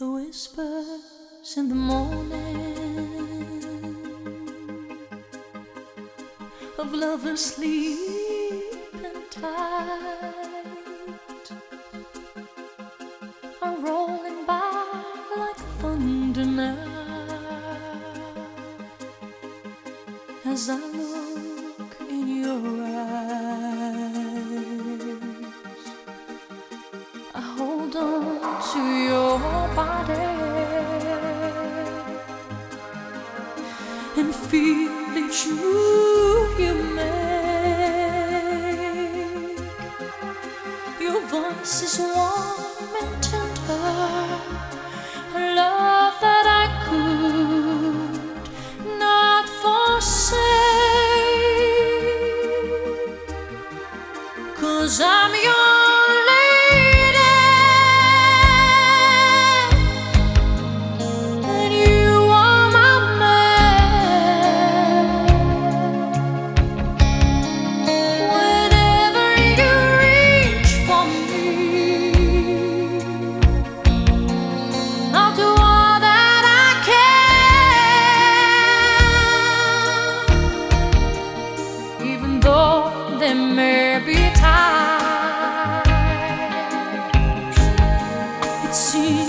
The whispers in the morning of lovers sleeping tight are rolling by like thunder now as I look in your eyes. I hold on to your body and feel each move you make. Your voice is warm and tender, a love that I could not forsake, 'cause I'm your lady and you are my man. Whenever you reach for me, I'll do all that I can, even though there may be times it seems